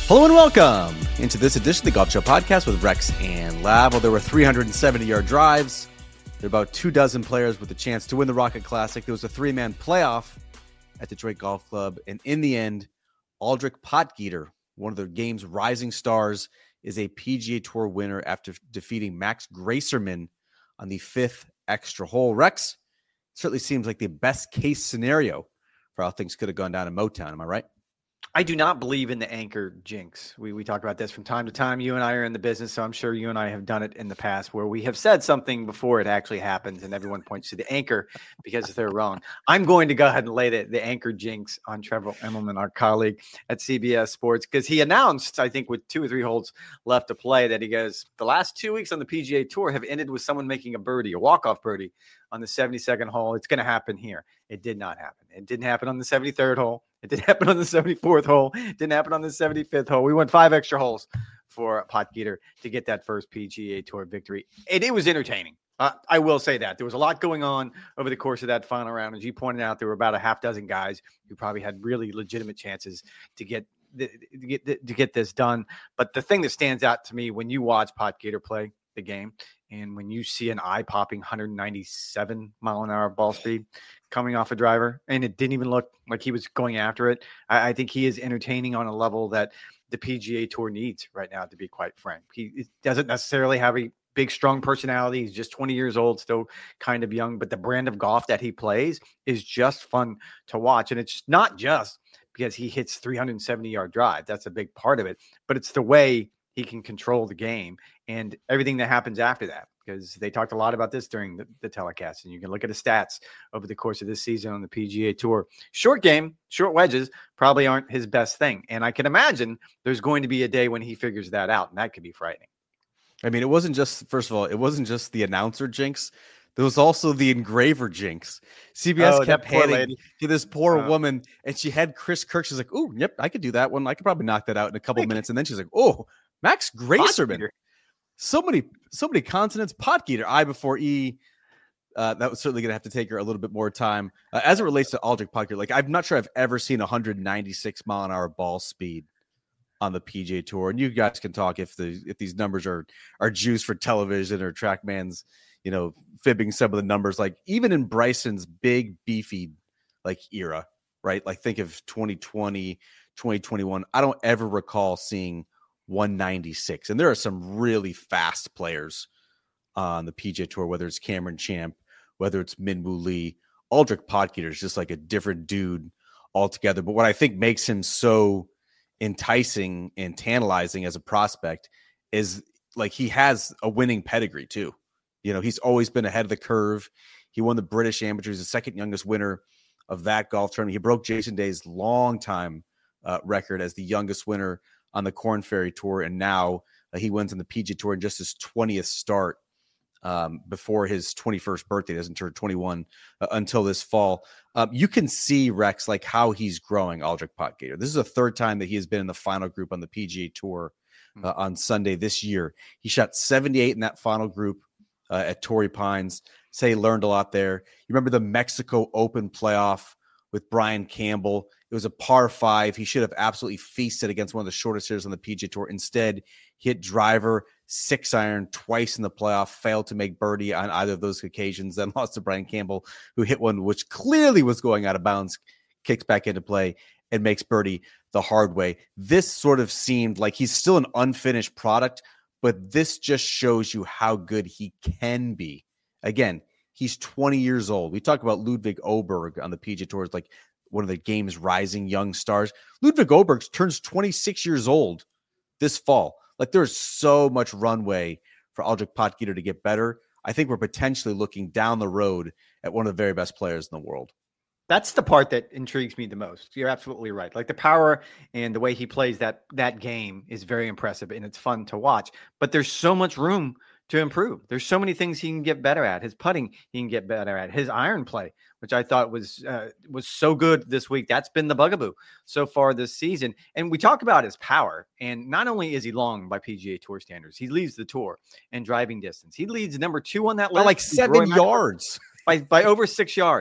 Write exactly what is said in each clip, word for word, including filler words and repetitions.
Hello and welcome into this edition of the Golf Show Podcast with Rex and Lab. Well, there were three hundred seventy-yard drives. There were about two dozen players with a chance to win the Rocket Classic. There was a three-man playoff at Detroit Golf Club. And in the end, Aldrich Potgieter, one of the game's rising stars, is a P G A Tour winner after defeating Max Gracerman on the fifth extra hole. Rex, certainly seems like the best case scenario for how things could have gone down in Motown. Am I right? I do not believe in the anchor jinx. We we talk about this from time to time. You and I are in the business, so I'm sure you and I have done it in the past where we have said something before it actually happens and everyone points to the anchor because they're wrong. I'm going to go ahead and lay the, the anchor jinx on Trevor Immelman, our colleague at C B S Sports, because he announced, I think with two or three holes left to play, that he goes, the last two weeks on the P G A Tour have ended with someone making a birdie, a walk-off birdie on the seventy-second hole. It's going to happen here. It did not happen. It didn't happen on the seventy-third hole. It didn't happen on the seventy-fourth hole. It didn't happen on the seventy-fifth hole. We went five extra holes for Potgieter to get that first P G A Tour victory. And it was entertaining. Uh, I will say that. There was a lot going on over the course of that final round. As you pointed out, there were about a half dozen guys who probably had really legitimate chances to get the, to get, the, to get this done. But the thing that stands out to me when you watch Potgieter play the game and when you see an eye-popping one ninety-seven mile an hour ball speed coming off a driver, and it didn't even look like he was going after it, I, I think he is entertaining on a level that the P G A Tour needs right now, to be quite frank. He doesn't necessarily have a big, strong personality. He's just twenty years old, still kind of young, but the brand of golf that he plays is just fun to watch. And it's not just because he hits three hundred seventy-yard drive. That's a big part of it, but it's the way he can control the game and everything that happens after that, because they talked a lot about this during the, the telecast, and you can look at the stats over the course of this season on the P G A Tour. Short game, short wedges probably aren't his best thing. And I can imagine there's going to be a day when he figures that out, and that could be frightening. I mean, it wasn't just, first of all, it wasn't just the announcer jinx. There was also the engraver jinx. C B S oh, kept handing to this poor uh, woman, and she had Chris Kirk. She's like, oh, yep, I could do that one. I could probably knock that out in a couple minutes. And then she's like, oh, Max Gracerman. Potgieter. So many, so many consonants. Potgieter, I before E. Uh, that was certainly going to have to take her a little bit more time. Uh, as it relates to Aldrich Potgieter, like I'm not sure I've ever seen one ninety-six mile an hour ball speed on the P G A Tour. And you guys can talk if the if these numbers are are juiced for television or TrackMan's, you know, fibbing some of the numbers. Like even in Bryson's big beefy like era, right? Like think of twenty twenty, twenty twenty-one. I don't ever recall seeing one ninety-six. And there are some really fast players on the P G A Tour, whether it's Cameron Champ, whether it's Minwoo Lee. Aldrich Potgieter is just like a different dude altogether. But what I think makes him so enticing and tantalizing as a prospect is like he has a winning pedigree too. You know, he's always been ahead of the curve. He won the British Amateur. He's the second youngest winner of that golf tournament. He broke Jason Day's long time uh, record as the youngest winner on the Korn Ferry Tour, and now uh, he wins on the P G A Tour in just his twentieth start um, before his twenty-first birthday. He doesn't turn twenty-one uh, until this fall. Um, you can see, Rex, like how he's growing, Aldrich Potgieter. This is the third time that he has been in the final group on the P G A Tour uh, on Sunday this year. He shot seventy-eight in that final group uh, at Torrey Pines. Say he learned a lot there. You remember the Mexico Open playoff with Brian Campbell? It was a par five. He should have absolutely feasted against one of the shortest hitters on the P G A Tour. Instead, he hit driver, six iron twice in the playoff, failed to make birdie on either of those occasions, then lost to Brian Campbell, who hit one which clearly was going out of bounds, kicks back into play, and makes birdie the hard way. This sort of seemed like he's still an unfinished product, but this just shows you how good he can be. Again, he's twenty years old. We talk about Ludwig Oberg on the P G A Tour as like one of the game's rising young stars. Ludwig Oberg turns twenty-six years old this fall. Like there's so much runway for Aldrich Potgieter to get better. I think we're potentially looking down the road at one of the very best players in the world. That's the part that intrigues me the most. You're absolutely right. Like the power and the way he plays that that game is very impressive and it's fun to watch. But there's so much room to improve. There's so many things he can get better at. His putting, he can get better at. His iron play, which I thought was uh, was so good this week. That's been the bugaboo so far this season. And we talk about his power. And not only is he long by P G A Tour standards, he leads the tour in driving distance. He leads number two on that list. By like seven yards. By, by over six yards.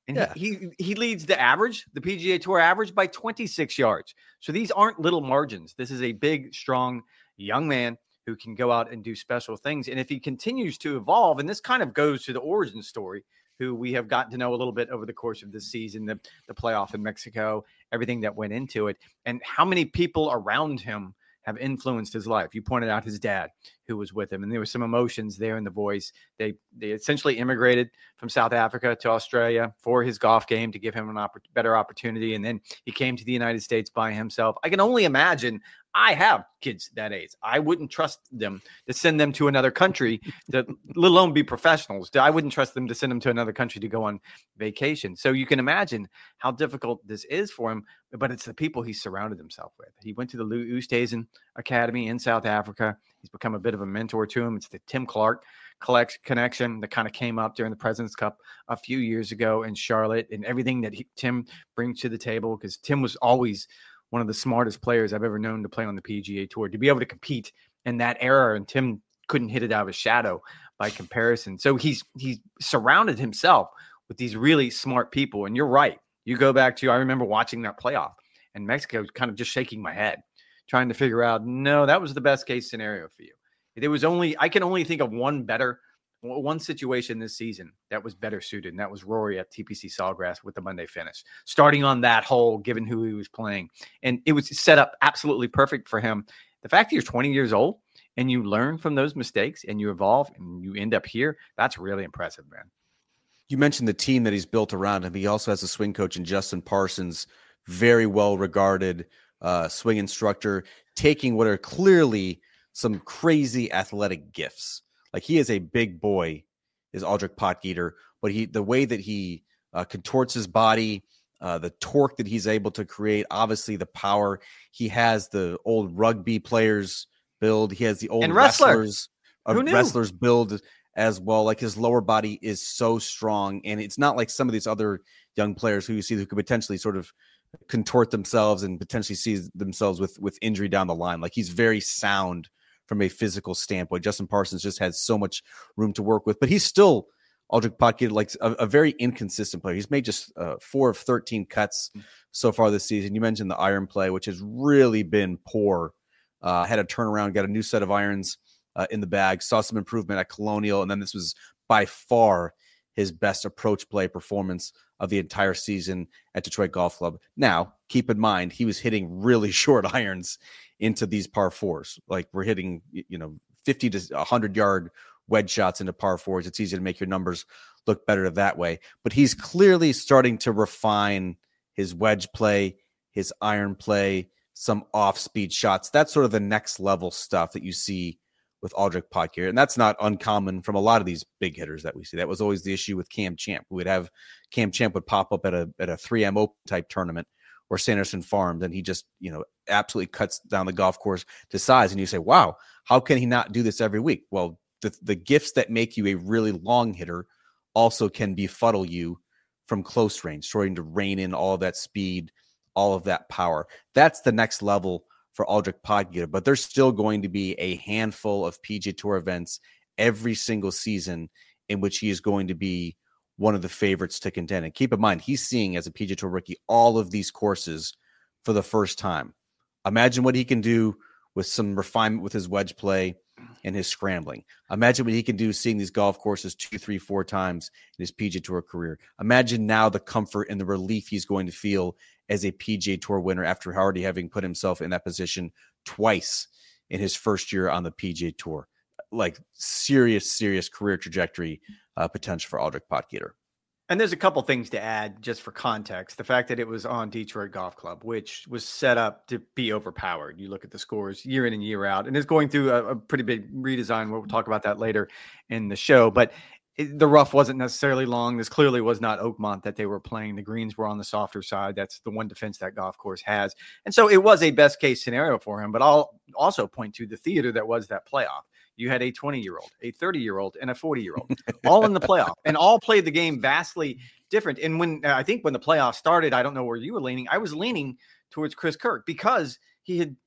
And Yeah. he, he he leads the average, the P G A Tour average, by twenty-six yards. So these aren't little margins. This is a big, strong young man who can go out and do special things. And if he continues to evolve, and this kind of goes to the origin story, who we have gotten to know a little bit over the course of this season, the, the playoff in Mexico, everything that went into it, and how many people around him have influenced his life. You pointed out his dad who was with him, and there were some emotions there in the voice. They they essentially immigrated from South Africa to Australia for his golf game to give him an opp- better opportunity. And then he came to the United States by himself. I can only imagine. I have kids that age. I wouldn't trust them to send them to another country, to, let alone be professionals. I wouldn't trust them to send them to another country to go on vacation. So you can imagine how difficult this is for him, but it's the people he surrounded himself with. He went to the Lou Oosthuizen Academy in South Africa. He's become a bit of a mentor to him. It's the Tim Clark collect connection that kind of came up during the President's Cup a few years ago in Charlotte, and everything that he, Tim brings to the table, because Tim was always one of the smartest players I've ever known to play on the P G A Tour, to be able to compete in that era. And Tim couldn't hit it out of his shadow by comparison. So he's he's surrounded himself with these really smart people. And you're right. You go back to, I remember watching that playoff, and Mexico was kind of just shaking my head, trying to figure out, no, that was the best case scenario for you. There was only, I can only think of one better, one situation this season that was better suited, and that was Rory at T P C Sawgrass with the Monday finish, starting on that hole, given who he was playing. And it was set up absolutely perfect for him. The fact that you're twenty years old and you learn from those mistakes and you evolve and you end up here, that's really impressive, man. You mentioned the team that he's built around him. He also has a swing coach in Justin Parsons, very well-regarded uh, swing instructor, taking what are clearly some crazy athletic gifts. Like, he is a big boy, is Aldrich Potgieter, but he, the way that he uh, contorts his body, uh, the torque that he's able to create, obviously the power. He has the old rugby players build. He has the old and wrestler. wrestlers, uh, wrestlers build as well. Like, his lower body is so strong, and it's not like some of these other young players who you see who could potentially sort of contort themselves and potentially see themselves with, with injury down the line. Like, he's very sound from a physical standpoint. Justin Parsons just has so much room to work with, but he's still Aldrich Potgieter, like a, a very inconsistent player. He's made just uh, four of thirteen cuts so far this season. You mentioned the iron play, which has really been poor. Uh, had a turnaround, got a new set of irons uh, in the bag, saw some improvement at Colonial, and then this was by far his best approach play performance of the entire season at Detroit Golf Club. Now, keep in mind, he was hitting really short irons into these par fours. Like, we're hitting, you know, fifty to one hundred yard wedge shots into par fours. It's easy to make your numbers look better that way. But he's clearly starting to refine his wedge play, his iron play, some off-speed shots. That's sort of the next level stuff that you see with Aldrich Potgieter. And that's not uncommon from a lot of these big hitters that we see. That was always the issue with Cam Champ. We would have Cam Champ would pop up at a at a three M Open type tournament or Sanderson Farms, and he just, you know, absolutely cuts down the golf course to size. And you say, wow, how can he not do this every week? Well, the, the gifts that make you a really long hitter also can befuddle you from close range, starting to rein in all of that speed, all of that power. That's the next level for Aldrich Potgieter, but there's still going to be a handful of P G A Tour events every single season in which he is going to be one of the favorites to contend. And keep in mind, he's seeing, as a P G A Tour rookie, all of these courses for the first time. Imagine what he can do with some refinement with his wedge play and his scrambling. Imagine what he can do seeing these golf courses two, three, four times in his P G A Tour career. Imagine now the comfort and the relief he's going to feel as a P G A Tour winner after already having put himself in that position twice in his first year on the P G A Tour. Like, serious, serious career trajectory uh, potential for Aldrich Potgieter. And there's a couple things to add just for context. The fact that it was on Detroit Golf Club, which was set up to be overpowered. You look at the scores year in and year out, and it's going through a, a pretty big redesign. We'll talk about that later in the show. But it, the rough wasn't necessarily long. This clearly was not Oakmont that they were playing. The greens were on the softer side. That's the one defense that golf course has. And so it was a best case scenario for him. But I'll also point to the theater that was that playoff. You had a twenty-year-old, a thirty-year-old, and a forty-year-old all in the playoff, and all played the game vastly different. And when I think when the playoff started, I don't know where you were leaning. I was leaning towards Chris Kirk because he had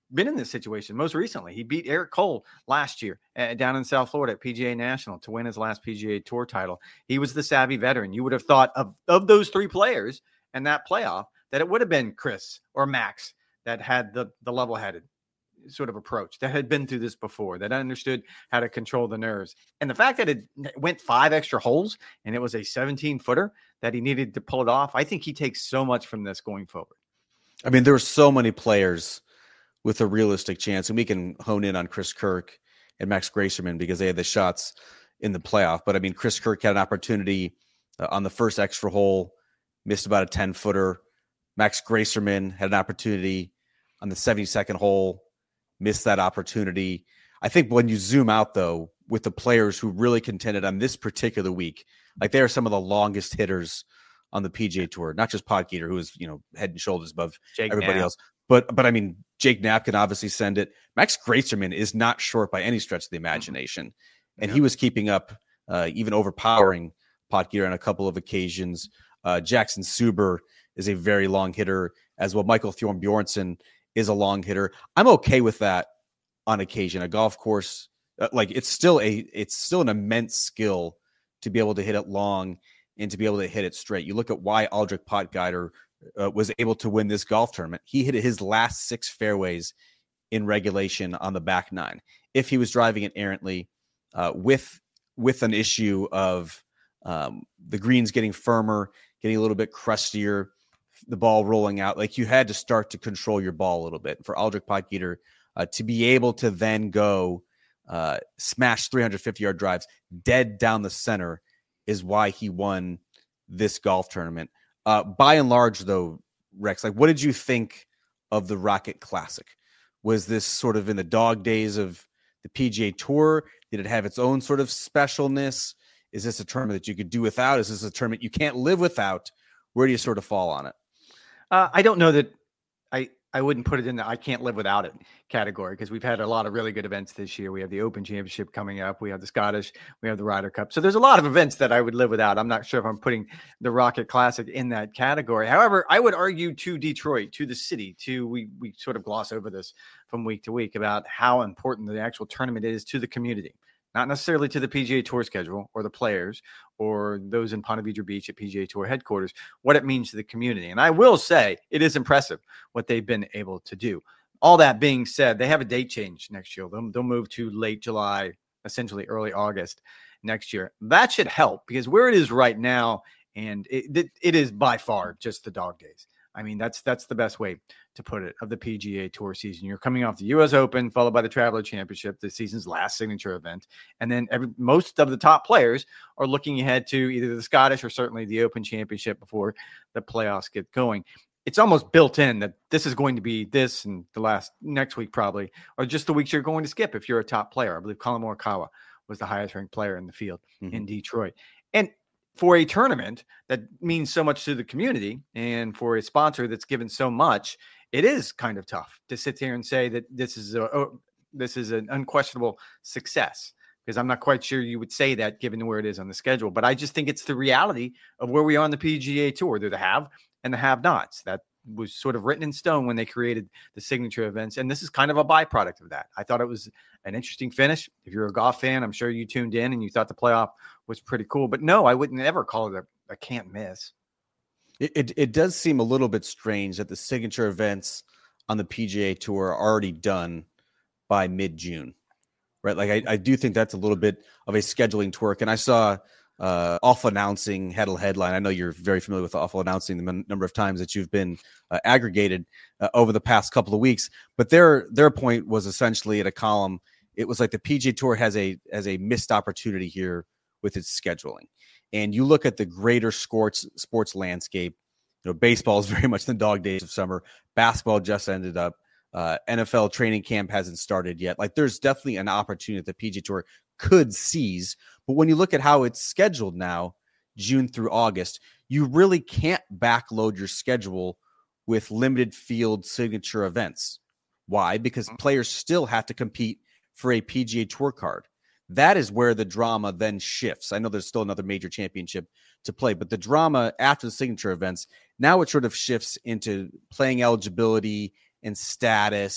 been in this situation most recently. He beat Eric Cole last year uh, down in South Florida at P G A National to win his last P G A Tour title. He was the savvy veteran. You would have thought of, of those three players and that playoff that it would have been Chris or Max that had the, the level-headed sort of approach, that had been through this before, that understood how to control the nerves. And the fact that it went five extra holes and it was a seventeen footer that he needed to pull it off, I think he takes so much from this going forward. I mean, there were so many players with a realistic chance, and we can hone in on Chris Kirk and Max Grayserman because they had the shots in the playoff. But I mean, Chris Kirk had an opportunity uh, on the first extra hole, missed about a ten footer. Max Grayserman had an opportunity on the seventy-second hole, missed that opportunity. I think when you zoom out, though, with the players who really contended on this particular week, like they are some of the longest hitters on the P G A Tour, not just Potgieter, who is, you know, head and shoulders above Jake everybody Knapp. else. But, but I mean, Jake Knapp can obviously send it. Max Grayserman is not short by any stretch of the imagination. Mm-hmm. And yeah. he was keeping up, uh, even overpowering Potgieter on a couple of occasions. Uh, Jackson Suber is a very long hitter as well. Michael Thorn Bjornsson is a long hitter. I'm okay with that on occasion. A golf course, uh, like it's still a, it's still an immense skill to be able to hit it long and to be able to hit it straight. You look at why Aldrich Potgieter uh, was able to win this golf tournament. He hit his last six fairways in regulation on the back nine. If he was driving it errantly, uh, with with an issue of um, the greens getting firmer, getting a little bit crustier, the ball rolling out, like you had to start to control your ball a little bit. For Aldrich Potgieter uh, to be able to then go uh, smash three hundred fifty yard drives dead down the center is why he won this golf tournament. Uh, by and large, though, Rex, like, what did you think of the Rocket Classic? Was this sort of in the dog days of the P G A Tour? Did it have its own sort of specialness? Is this a tournament that you could do without? Is this a tournament you can't live without? Where do you sort of fall on it? Uh, I don't know that I, I wouldn't put it in the I can't live without it category, because we've had a lot of really good events this year. We have the Open Championship coming up. We have the Scottish. We have the Ryder Cup. So there's a lot of events that I would live without. I'm not sure if I'm putting the Rocket Classic in that category. However, I would argue to Detroit, to the city, to we we sort of gloss over this from week to week about how important the actual tournament is to the community. Not necessarily to the P G A Tour schedule or the players or those in Ponte Vedra Beach at P G A Tour headquarters, what it means to the community. And I will say it is impressive what they've been able to do. All that being said, they have a date change next year. They'll, they'll move to late July, essentially early August next year. That should help, because where it is right now, and it, it, it is by far just the dog days. I mean, that's that's the best way to put it, of the P G A Tour season. You're coming off the U S Open, followed by the Traveler Championship, the season's last signature event. And then every, most of the top players are looking ahead to either the Scottish or certainly the Open Championship before the playoffs get going. It's almost built in that this is going to be this and the last next week probably, or just the weeks you're going to skip if you're a top player. I believe Colin Morikawa was the highest ranked player in the field mm-hmm. in Detroit. And for a tournament that means so much to the community and for a sponsor that's given so much, it is kind of tough to sit there and say that this is a, oh, this is an unquestionable success, because I'm not quite sure you would say that given where it is on the schedule. But I just think it's the reality of where we are on the P G A Tour. They're the have and the have-nots. That was sort of written in stone when they created the signature events. And this is kind of a byproduct of that. I thought it was an interesting finish. If you're a golf fan, I'm sure you tuned in and you thought the playoff was pretty cool. But no, I wouldn't ever call it a, a can't miss. It, it it does seem a little bit strange that the signature events on the P G A Tour are already done by mid-June, right? Like I, I do think that's a little bit of a scheduling twerk. And I saw uh, Awful Announcing had a headline. I know you're very familiar with Awful Announcing, the m- number of times that you've been uh, aggregated uh, over the past couple of weeks. But their their point was essentially at a column. It was like the P G A Tour has a has a missed opportunity here with its scheduling. And you look at the greater sports sports landscape, you know, baseball is very much the dog days of summer. Basketball just ended up. Uh, N F L training camp hasn't started yet. Like, there's definitely an opportunity that the P G A Tour could seize. But when you look at how it's scheduled now, June through August, you really can't backload your schedule with limited field signature events. Why? Because players still have to compete for a P G A Tour card. That is where the drama then shifts. I know there's still another major championship to play, but the drama after the signature events, now it sort of shifts into playing eligibility and status,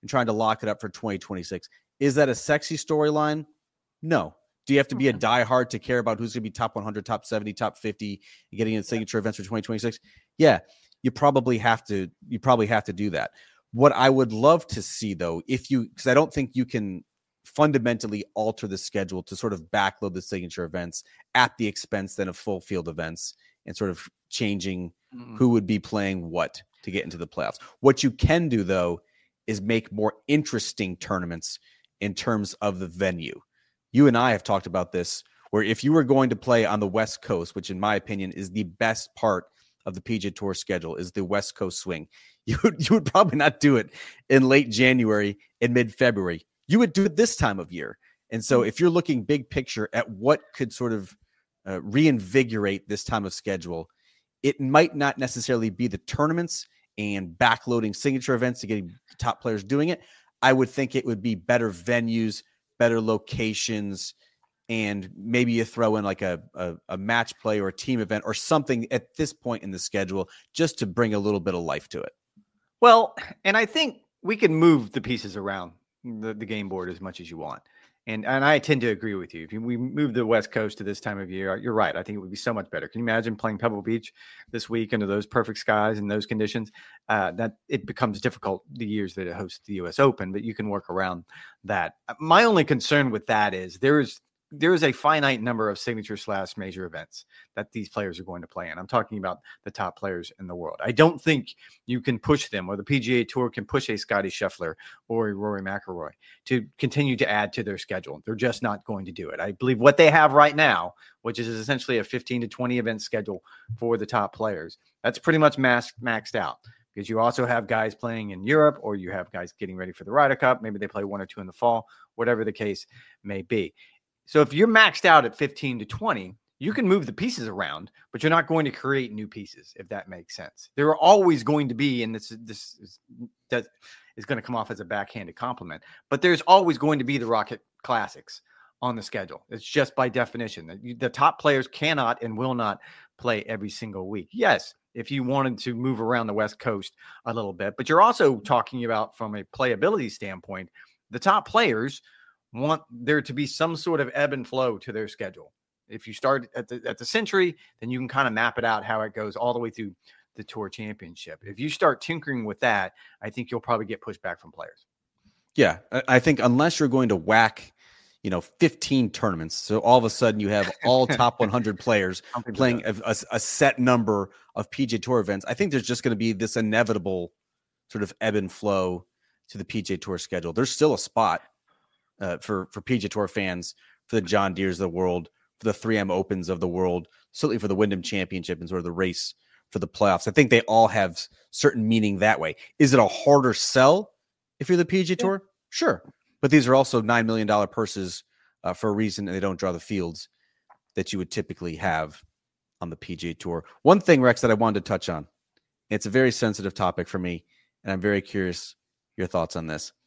and trying to lock it up for twenty twenty-six. Is that a sexy storyline? No. Do you have to be a diehard to care about who's going to be top one hundred, top seventy, top fifty, and getting in signature events for twenty twenty-six? Yeah, you probably have to. You probably have to do that. What I would love to see, though, if you, because I don't think you can fundamentally alter the schedule to sort of backload the signature events at the expense then of full field events and sort of changing mm-hmm. who would be playing what to get into the playoffs. What you can do, though, is make more interesting tournaments in terms of the venue. You and I have talked about this, where if you were going to play on the West Coast, which in my opinion is the best part of the P G A Tour schedule, is the West Coast swing, you would, you would probably not do it in late January and mid-February. You would do it this time of year. And so if you're looking big picture at what could sort of uh, reinvigorate this time of schedule, it might not necessarily be the tournaments and backloading signature events to getting top players doing it. I would think it would be better venues, better locations, and maybe you throw in like a, a, a match play or a team event or something at this point in the schedule just to bring a little bit of life to it. Well, and I think we can move the pieces around the, the game board as much as you want. And and I tend to agree with you. If you, we move the West Coast to this time of year, you're right. I think it would be so much better. Can you imagine playing Pebble Beach this week under those perfect skies and those conditions? Uh, that it becomes difficult the years that it hosts the U S Open, but you can work around that. My only concern with that is there is there is a finite number of signature slash major events that these players are going to play in. I'm talking about the top players in the world. I don't think you can push them, or the P G A Tour can push a Scotty Scheffler or a Rory McIlroy to continue to add to their schedule. They're just not going to do it. I believe what they have right now, which is essentially a fifteen to twenty event schedule for the top players, that's pretty much max, maxed out. Because you also have guys playing in Europe, or you have guys getting ready for the Ryder Cup. Maybe they play one or two in the fall, whatever the case may be. So if you're maxed out at fifteen to twenty, you can move the pieces around, but you're not going to create new pieces, if that makes sense. There are always going to be, and this, this is, that is going to come off as a backhanded compliment, but there's always going to be the Rocket Classics on the schedule. It's just by definition that the top players cannot and will not play every single week. Yes, if you wanted to move around the West Coast a little bit, but you're also talking about, from a playability standpoint, the top players want there to be some sort of ebb and flow to their schedule. If you start at the at the Century, then you can kind of map it out how it goes all the way through the Tour Championship. If you start tinkering with that, I think you'll probably get pushback from players. Yeah, I think unless you're going to whack, you know, fifteen tournaments, so all of a sudden you have all top one hundred players playing a, a, a set number of P G A Tour events, I think there's just going to be this inevitable sort of ebb and flow to the P G A Tour schedule. There's still a spot Uh, for, for P G A Tour fans, for the John Deeres of the world, for the three M Opens of the world, certainly for the Wyndham Championship and sort of the race for the playoffs. I think they all have certain meaning that way. Is it a harder sell if you're the P G A Tour? Yeah. Sure. But these are also nine million dollars purses uh, for a reason, and they don't draw the fields that you would typically have on the P G A Tour. One thing, Rex, that I wanted to touch on, it's a very sensitive topic for me, and I'm very curious your thoughts on this.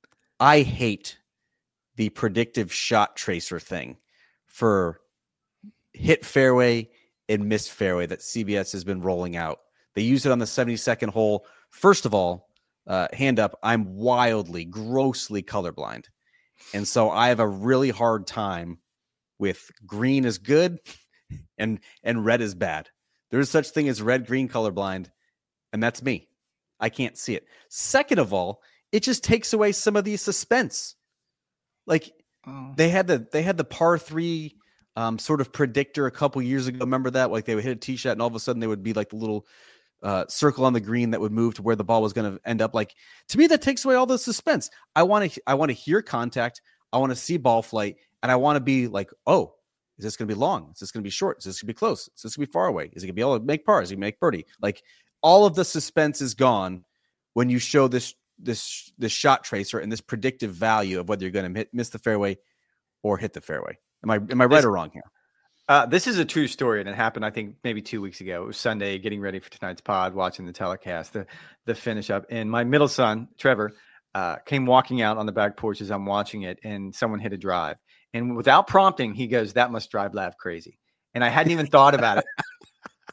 I hate the predictive shot tracer thing for hit fairway and miss fairway that C B S has been rolling out. They use it on the seventy-second hole. First of all, uh, hand up, I'm wildly, grossly colorblind. And so I have a really hard time with green is good and, and red is bad. There's such thing as red, green colorblind, and that's me. I can't see it. Second of all, it just takes away some of the suspense. Like oh. they had the they had the par three um, sort of predictor a couple years ago. Remember that? Like they would hit a tee shot and all of a sudden they would be like the little uh, circle on the green that would move to where the ball was going to end up. Like, to me, that takes away all the suspense. I want to I want to hear contact. I want to see ball flight, and I want to be like, oh, is this going to be long? Is this going to be short? Is this going to be close? Is this going to be far away? Is it going to be able to make par? Is it going to make birdie? Like, all of the suspense is gone when you show this. this this shot tracer and this predictive value of whether you're going to hit, miss the fairway or hit the fairway. Am I am I right this, or wrong here? Uh, this is a true story, and it happened, I think, maybe two weeks ago. It was Sunday, getting ready for tonight's pod, watching the telecast, the the finish up. And my middle son, Trevor, uh, came walking out on the back porch as I'm watching it, and someone hit a drive. And without prompting, he goes, "That must drive Lav crazy." And I hadn't even thought about it.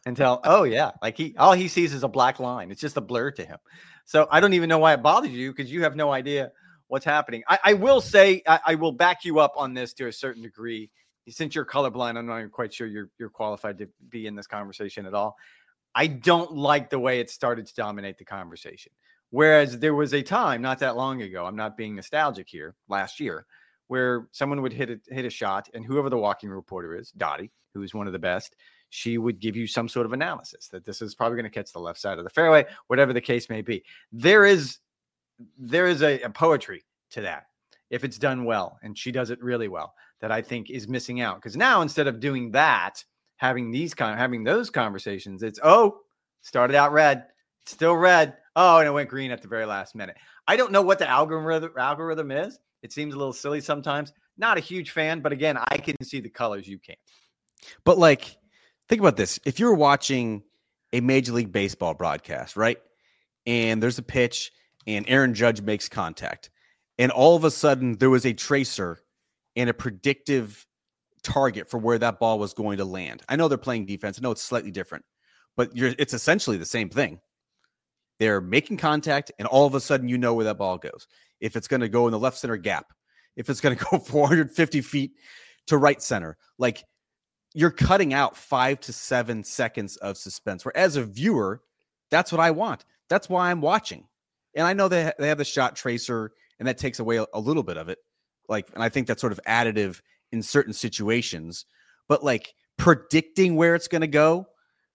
until, oh yeah, like he, all he sees is a black line. It's just a blur to him. So I don't even know why it bothers you because you have no idea what's happening. I, I will say, I, I will back you up on this to a certain degree. Since you're colorblind, I'm not even quite sure you're you're qualified to be in this conversation at all. I don't like the way it started to dominate the conversation. Whereas there was a time not that long ago, I'm not being nostalgic here, last year, where someone would hit a, hit a shot, and whoever the walking reporter is, Dottie, who is one of the best, she would give you some sort of analysis that this is probably going to catch the left side of the fairway, whatever the case may be. There is there is a, a poetry to that if it's done well, and she does it really well, that I think is missing out. Because now instead of doing that, having these kind having those conversations, it's, oh, started out red, it's still red. Oh, and it went green at the very last minute. I don't know what the algorithm algorithm is. It seems a little silly sometimes. Not a huge fan, but again, I can see the colors. You can't. But like, think about this. If you're watching a Major League Baseball broadcast, right? And there's a pitch and Aaron Judge makes contact, and all of a sudden there was a tracer and a predictive target for where that ball was going to land. I know they're playing defense. I know it's slightly different, but you're, it's essentially the same thing. They're making contact, and all of a sudden you know where that ball goes. If it's going to go in the left center gap, if it's going to go four hundred fifty feet to right center, like, you're cutting out five to seven seconds of suspense. Where as a viewer, that's what I want. That's why I'm watching. And I know they, they have the shot tracer, and that takes away a, a little bit of it. Like, and I think that's sort of additive in certain situations. But like predicting where it's going to go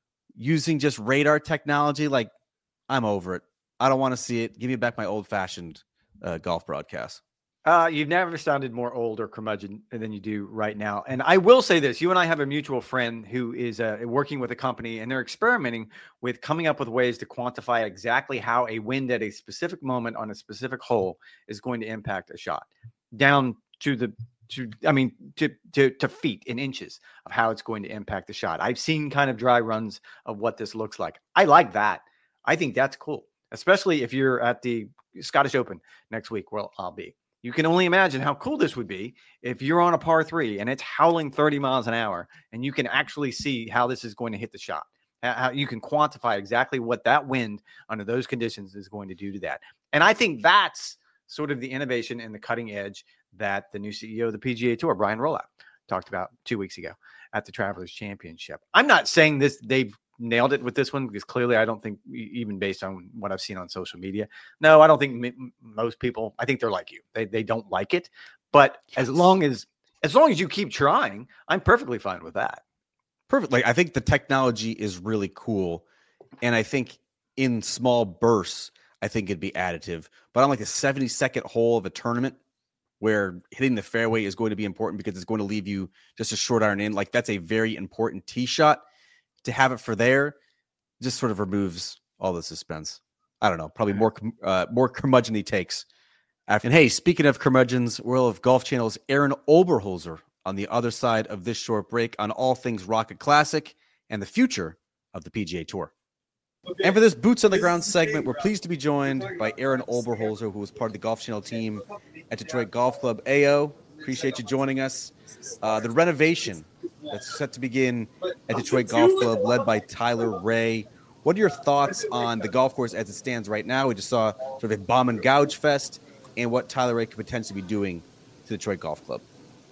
using just radar technology, like, I'm over it. I don't want to see it. Give me back my old-fashioned uh, golf broadcast. Uh, you've never sounded more old or curmudgeon than you do right now. And I will say this, you and I have a mutual friend who is uh, working with a company, and they're experimenting with coming up with ways to quantify exactly how a wind at a specific moment on a specific hole is going to impact a shot down to the, to, I mean, to, to, to feet and inches of how it's going to impact the shot. I've seen kind of dry runs of what this looks like. I like that. I think that's cool, especially if you're at the Scottish Open next week, where I'll be. You can only imagine how cool this would be if you're on a par three and it's howling thirty miles an hour, and you can actually see how this is going to hit the shot. How you can quantify exactly what that wind under those conditions is going to do to that. And I think that's sort of the innovation and the cutting edge that the new C E O of the P G A Tour, Brian Roloff, talked about two weeks ago at the Travelers Championship. I'm not saying this they've nailed it with this one, because clearly I don't think, even based on what I've seen on social media, no, I don't think m- most people, I think they're like you. They they don't like it. But as long as as long as you keep trying, I'm perfectly fine with that. Perfect. Like, I think the technology is really cool. And I think in small bursts, I think it'd be additive. But on like a seventy second hole of a tournament where hitting the fairway is going to be important because it's going to leave you just a short iron in, like, that's a very important tee shot. To have it for there just sort of removes all the suspense. I don't know, probably more uh, more curmudgeon-y takes. After. And hey, speaking of curmudgeons, we'll have Golf Channel's Aaron Oberholzer on the other side of this short break on all things Rocket Classic and the future of the P G A Tour. Okay. And for this Boots on the Ground segment, we're pleased to be joined by Aaron Oberholzer, who was part of the Golf Channel team at Detroit Golf Club. A O, appreciate you joining us. Uh, the renovation that's set to begin at Detroit Golf Club, led by Tyler Ray. What are your thoughts on the golf course as it stands right now? We just saw sort of a bomb and gouge fest, and what Tyler Ray could potentially be doing to Detroit Golf Club.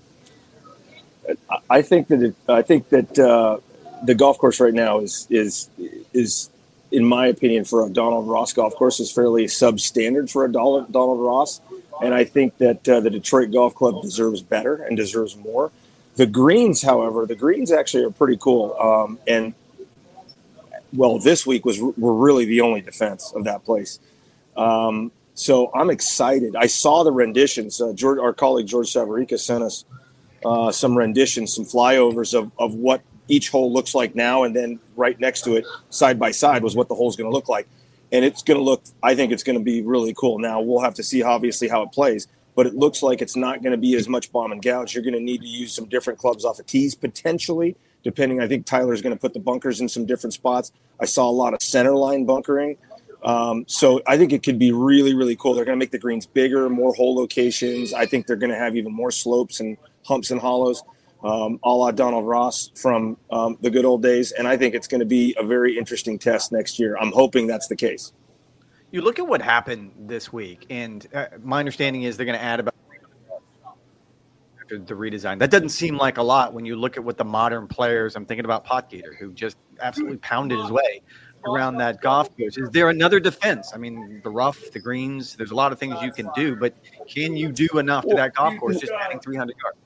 I think that it, I think that uh, the golf course right now is is is, in my opinion, for a Donald Ross golf course, is fairly substandard for a Donald, Donald Ross, and I think that uh, the Detroit Golf Club deserves better and deserves more. The greens, however, the greens actually are pretty cool. Um, and, well, this week was were really the only defense of that place. Um, so I'm excited. I saw the renditions. Uh, George, our colleague George Savarica sent us uh, some renditions, some flyovers of, of what each hole looks like now. And then right next to it, side by side, was what the hole's going to look like. And it's going to look, I think it's going to be really cool. Now, we'll have to see, obviously, how it plays. But it looks like it's not going to be as much bomb and gouge. You're going to need to use some different clubs off of tees, potentially, depending. I think Tyler's going to put the bunkers in some different spots. I saw a lot of center line bunkering. Um, so I think it could be really, really cool. They're going to make the greens bigger, more hole locations. I think they're going to have even more slopes and humps and hollows. um, a la Donald Ross from um, the good old days. And I think it's going to be a very interesting test next year. I'm hoping that's the case. You look at what happened this week, and uh, my understanding is they're going to add about after the redesign. That doesn't seem like a lot when you look at what the modern players. I'm thinking about Potgieter, who just absolutely pounded his way around that golf course. Is there another defense? I mean, the rough, the greens. There's a lot of things you can do, but can you do enough to that golf course just adding three hundred yards?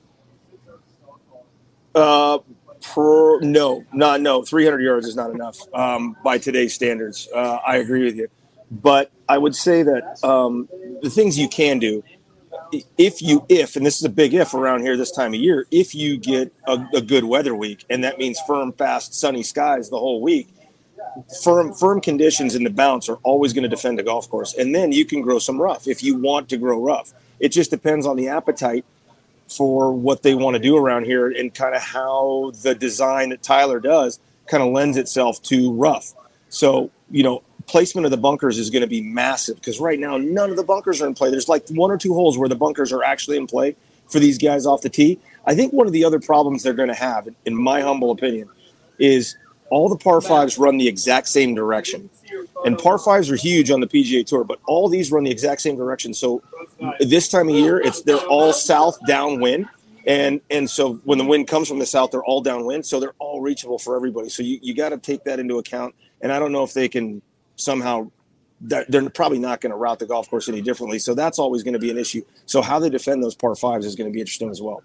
Uh, per, no, not no. three hundred yards is not enough um, by today's standards. Uh, I agree with you. But I would say that um, the things you can do, if you, if, and this is a big if around here this time of year, if you get a, a good weather week, and that means firm, fast, sunny skies the whole week, firm, firm conditions in the bounce are always going to defend a golf course. And then you can grow some rough if you want to grow rough. It just depends on the appetite for what they want to do around here and kind of how the design that Tyler does kind of lends itself to rough. So, you know, placement of the bunkers is going to be massive because right now none of the bunkers are in play. There's like one or two holes where the bunkers are actually in play for these guys off the tee. I think one of the other problems they're going to have, in my humble opinion, is all the par fives run the exact same direction. And par fives are huge on the P G A Tour, but all these run the exact same direction. So this time of year, it's they're all south downwind. And and so when the wind comes from the south, they're all downwind. So they're all reachable for everybody. So you, you got to take that into account. And I don't know if they can somehow they're probably not going to route the golf course any differently. So that's always going to be an issue. So how they defend those par fives is going to be interesting as well.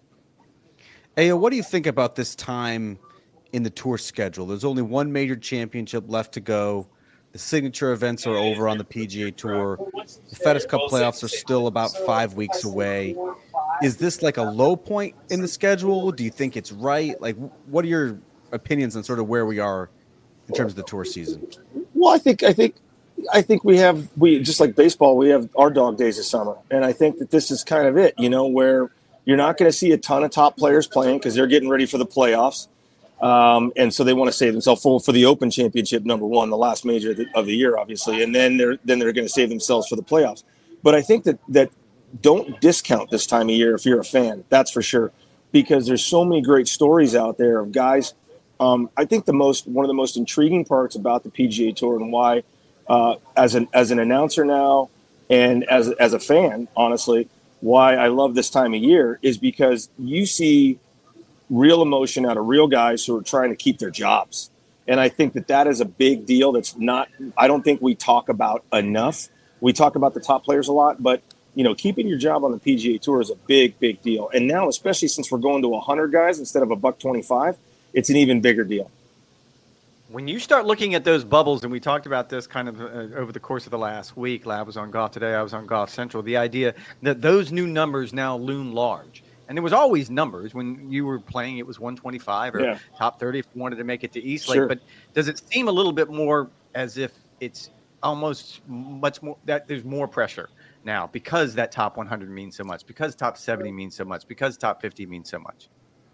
Ayo, what do you think about this time in the tour schedule? There's only one major championship left to go. The signature events are over on the P G A Tour. The FedEx Cup playoffs are still about five weeks away. Is this like a low point in the schedule? Do you think it's right? Like, what are your opinions on sort of where we are in terms of the tour season? Well, I think I think I think we have we just like baseball, we have our dog days of summer, and I think that this is kind of it. You know, where you're not going to see a ton of top players playing because they're getting ready for the playoffs, um, and so they want to save themselves for for the Open Championship, number one, the last major of the, of the year, obviously, and then they're then they're going to save themselves for the playoffs. But I think that that don't discount this time of year if you're a fan. That's for sure, because there's so many great stories out there of guys. Um, I think the most one of the most intriguing parts about the P G A Tour and why, uh, as an as an announcer now and as as a fan, honestly, why I love this time of year is because you see real emotion out of real guys who are trying to keep their jobs, and I think that that is a big deal. That's not I don't think we talk about enough. We talk about the top players a lot, but you know, keeping your job on the P G A Tour is a big, big deal. And now, especially since we're going to one hundred guys instead of a buck twenty-five. It's an even bigger deal. When you start looking at those bubbles, and we talked about this kind of uh, over the course of the last week, Lab was on Golf Today, I was on Golf Central, the idea that those new numbers now loom large. And there was always numbers. When you were playing, it was one twenty-five or yeah. top thirty if you wanted to make it to Eastlake. Sure. But does it seem a little bit more as if it's almost much more that there's more pressure now because that top one hundred means so much, because top seventy means so much, because top fifty means so much?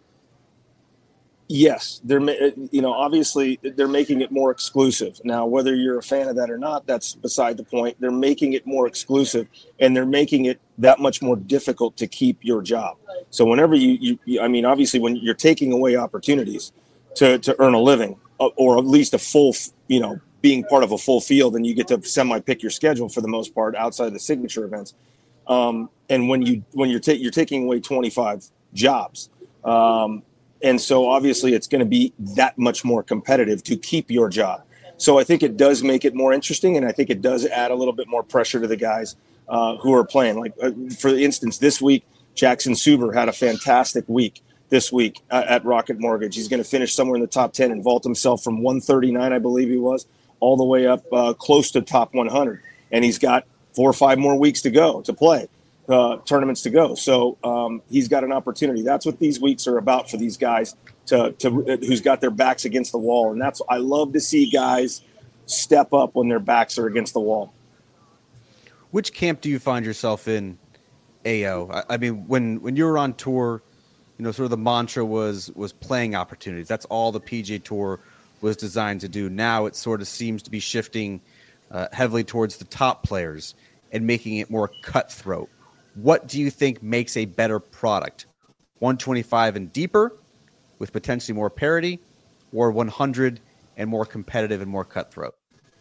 Yes, they're you know obviously they're making it more exclusive. Now, whether you're a fan of that or not, that's beside the point. They're making it more exclusive, and they're making it that much more difficult to keep your job. So whenever you, you, you I mean, obviously when you're taking away opportunities to, to earn a living, or at least a full, you know, being part of a full field, and you get to semi-pick your schedule for the most part outside of the signature events. Um, and when you when you're ta- you're taking away twenty-five jobs. Um, And so obviously it's going to be that much more competitive to keep your job. So I think it does make it more interesting, and I think it does add a little bit more pressure to the guys uh, who are playing. Like, uh, for instance, this week, Jackson Suber had a fantastic week this week uh, at Rocket Mortgage. He's going to finish somewhere in the top ten and vault himself from one thirty-nine, I believe he was, all the way up uh, close to top one hundred. And he's got four or five more weeks to go to play. Uh, tournaments to go, so um, he's got an opportunity. That's what these weeks are about for these guys to, to who's got their backs against the wall, and that's I love to see guys step up when their backs are against the wall. Which camp do you find yourself in, Ayo? I, I mean, when when you were on tour, you know, sort of the mantra was was playing opportunities. That's all the P G A Tour was designed to do. Now it sort of seems to be shifting uh, heavily towards the top players and making it more cutthroat. What do you think makes a better product one twenty-five and deeper with potentially more parity, or one hundred and more competitive and more cutthroat?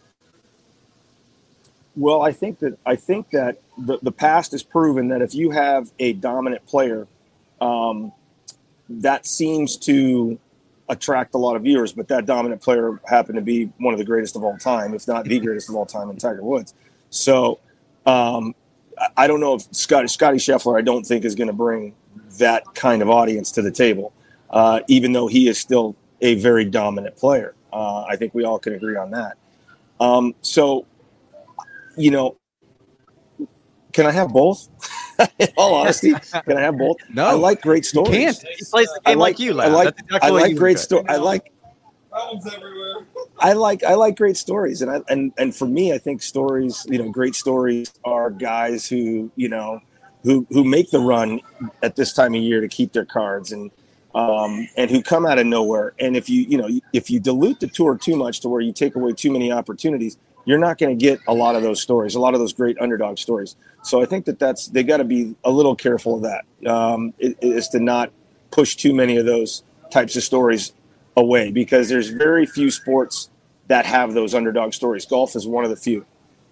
Well, I think that I think that the, the past has proven that if you have a dominant player, um, that seems to attract a lot of viewers. But that dominant player happened to be one of the greatest of all time, if not the greatest of all time, in Tiger Woods. So um, I don't know if Scotty, Scotty Scheffler, I don't think is going to bring that kind of audience to the table, uh, even though he is still a very dominant player. Uh, I think we all can agree on that. Um, so. You know, can I have both? In all honesty, can I have both? No, I like great stories. You can't. He plays the game like, like you, Lau. I like, exactly I like great stories. You know, I like. Problems everywhere. I like I like great stories, and I and and for me, I think stories. You know, great stories are guys who you know who who make the run at this time of year to keep their cards, and um and who come out of nowhere. And if you you know if you dilute the tour too much to where you take away too many opportunities, you're not going to get a lot of those stories, a lot of those great underdog stories. So I think that that's, they got to be a little careful of that, um, is to not push too many of those types of stories away, because there's very few sports that have those underdog stories. Golf is one of the few.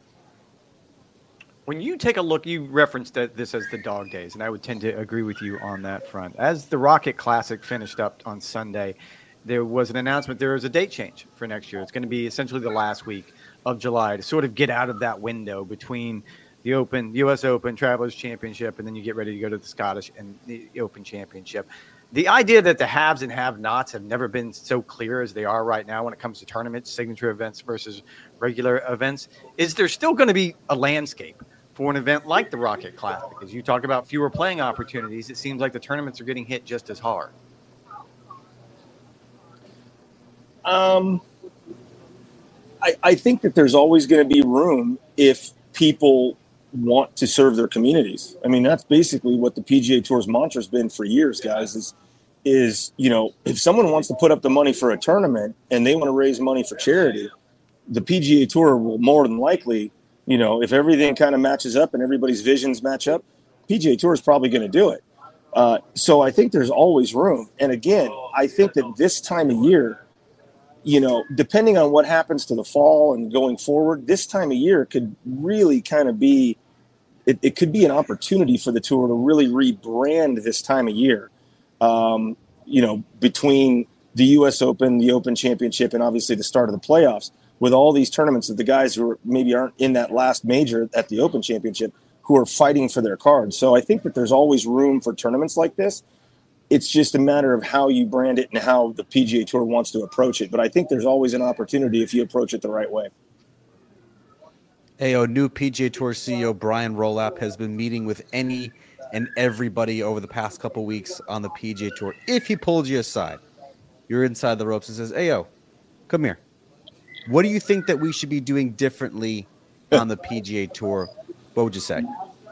When you take a look, you referenced that this as the dog days, and I would tend to agree with you on that front. As the Rocket Classic finished up on Sunday, there was an announcement there was a date change for next year. It's going to be essentially the last week of July to sort of get out of that window between the Open, U S Open, Travelers Championship, and then you get ready to go to the Scottish and the Open Championship. The idea that the haves and have-nots have never been so clear as they are right now when it comes to tournaments, signature events versus regular events, is there still going to be a landscape for an event like the Rocket Classic? As you talk about fewer playing opportunities, it seems like the tournaments are getting hit just as hard. Um, I, I think that there's always going to be room if people want to serve their communities. I mean, that's basically what the P G A Tour's mantra has been for years, guys, is, is, you know, if someone wants to put up the money for a tournament and they want to raise money for charity, the P G A Tour will more than likely, you know, if everything kind of matches up and everybody's visions match up, P G A Tour is probably going to do it. Uh, so I think there's always room. And again, I think that this time of year, you know, depending on what happens to the fall and going forward, this time of year could really kind of be, it, it could be an opportunity for the tour to really rebrand this time of year, um, you know, between the U S Open, the Open Championship, and obviously the start of the playoffs, with all these tournaments of the guys who are, maybe aren't in that last major at the Open Championship, who are fighting for their cards. So I think that there's always room for tournaments like this. It's just a matter of how you brand it and how the P G A Tour wants to approach it. But I think there's always an opportunity if you approach it the right way. A O, new P G A Tour C E O Brian Rolapp has been meeting with any and everybody over the past couple weeks on the P G A Tour. If he pulled you aside, you're inside the ropes and says, "Hey, yo, come here. What do you think that we should be doing differently on the P G A Tour?" What would you say?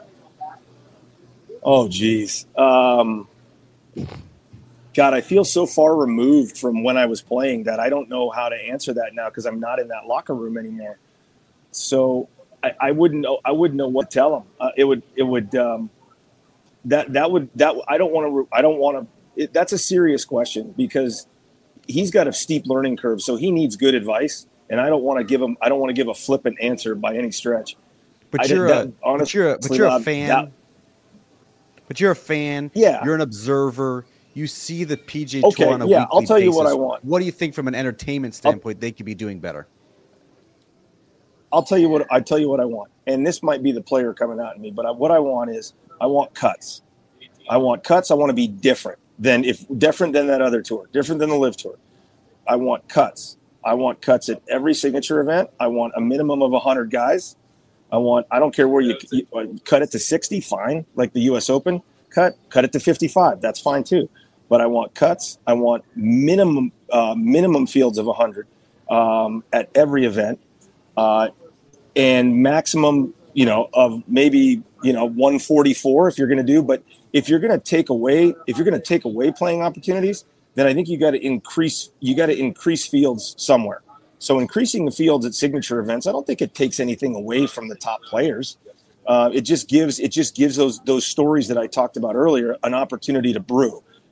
Oh, geez. Um, God, I feel so far removed from when I was playing that I don't know how to answer that now because I'm not in that locker room anymore. So I, I wouldn't know. I wouldn't know what to tell them. Uh, it would. It would. Um, that that would. That I don't want to. I don't want to. That's a serious question because he's got a steep learning curve. So he needs good advice, and I don't want to give him. I don't want to give a flippant answer by any stretch. But I you're that, a. honestly, but you're a. But you're a fan. That, But you're a fan. Yeah. You're an observer. You see the P G A okay, Tour on a yeah, weekly I'll tell you basis. what I want. What do you think from an entertainment standpoint they could be doing better? I'll tell you what I tell you what I want. And this might be the player coming out in me, but I, what I want is I want cuts. I want cuts. I want to be different than if different than that other tour, different than the Live Tour. I want cuts. I want cuts at every signature event. I want a minimum of one hundred guys. I want I don't care where you, you cut it to sixty, fine, like the U S Open. Cut, cut it to fifty-five. That's fine too. But I want cuts. I want minimum uh, minimum fields of one hundred um, at every event, uh, and maximum, you know, of maybe you know one forty-four if you're going to do. But if you're going to take away, if you're going to take away playing opportunities, then I think you got to increase. You got to increase fields somewhere. So increasing the fields at signature events, I don't think it takes anything away from the top players. Uh, it just gives it just gives those those stories that I talked about earlier an opportunity to brew.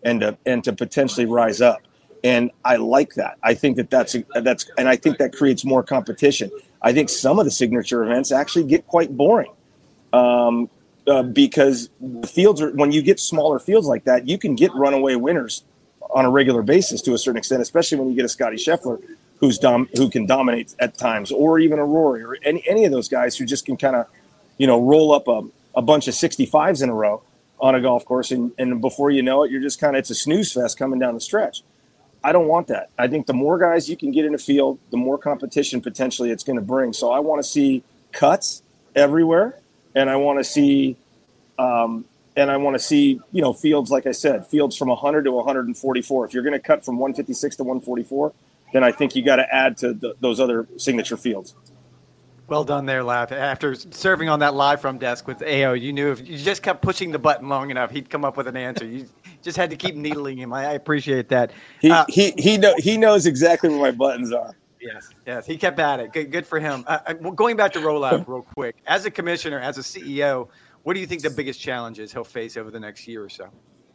and to, and to potentially rise up. And I like that. I think that that's, that's, and I think that creates more competition. I think some of the signature events actually get quite boring. Um, uh, because the fields are, when you get smaller fields like that, you can get runaway winners on a regular basis to a certain extent, especially when you get a Scotty Scheffler who's dom- who can dominate at times, or even a Rory, or any, any of those guys who just can kind of, you know, roll up a, a bunch of sixty-fives in a row on a golf course. And, and before you know it, you're just kind of, it's a snooze fest coming down the stretch. I don't want that. I think the more guys you can get in a field, the more competition potentially it's going to bring. So I want to see cuts everywhere. And I want to see, um, and I want to see, you know, fields, like I said, fields from one hundred to one forty-four. If you're going to cut from one fifty-six to one forty-four, then I think you got to add to the, those other signature fields. Well done there, Lav. After serving on that live from desk with A O, you knew if you just kept pushing the button long enough, he'd come up with an answer. You just had to keep needling him. I, I appreciate that. He uh, he he, know, he knows exactly where my buttons are. Yes, yes, he kept at it. Good, good for him. Uh, well, going back to Rolap real quick, as a commissioner, as a C E O, what do you think the biggest challenges he'll face over the next year or so?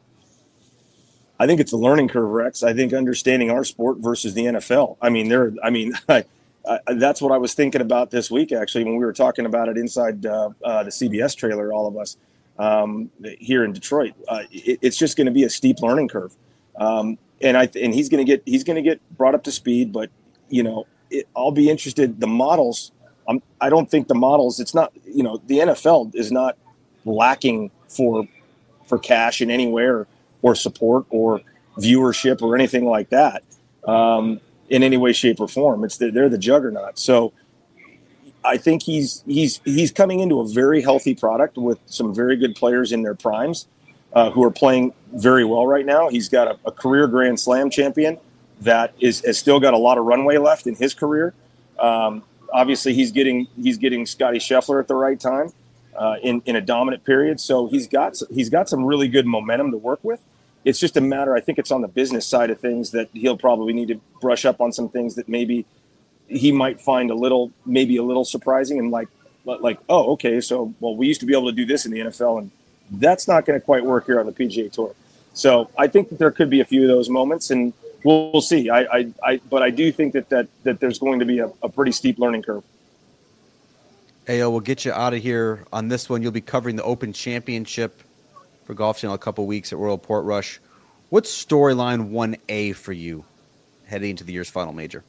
I think it's a learning curve, Rex. I think understanding our sport versus the N F L. I mean, there. I mean, I, I, that's what I was thinking about this week, actually, when we were talking about it inside uh, uh, the C B S trailer, all of us um, here in Detroit. Uh, it, it's just going to be a steep learning curve, um, and I and he's going to get he's going to get brought up to speed, but. You know, it, I'll be interested. The models, I'm, I don't think the models, it's not, you know, the N F L is not lacking for for cash in anywhere or support or viewership or anything like that um, in any way, shape, or form. It's the, they're the juggernaut. So I think he's he's he's coming into a very healthy product with some very good players in their primes uh, who are playing very well right now. He's got a, a career Grand Slam champion that is has still got a lot of runway left in his career. Um, obviously, he's getting he's getting Scotty Scheffler at the right time uh, in in a dominant period. So he's got he's got some really good momentum to work with. It's just a matter. I think it's on the business side of things that he'll probably need to brush up on some things that maybe he might find a little maybe a little surprising and like like oh okay so well we used to be able to do this in the N F L and that's not going to quite work here on the P G A Tour. So I think that there could be a few of those moments and. We'll, we'll see. I, I, I, but I do think that, that, that there's going to be a, a pretty steep learning curve. A O, we'll get you out of here on this one. You'll be covering the Open Championship for Golf Channel a couple weeks at Royal Portrush. What's storyline one A for you heading into the year's final major?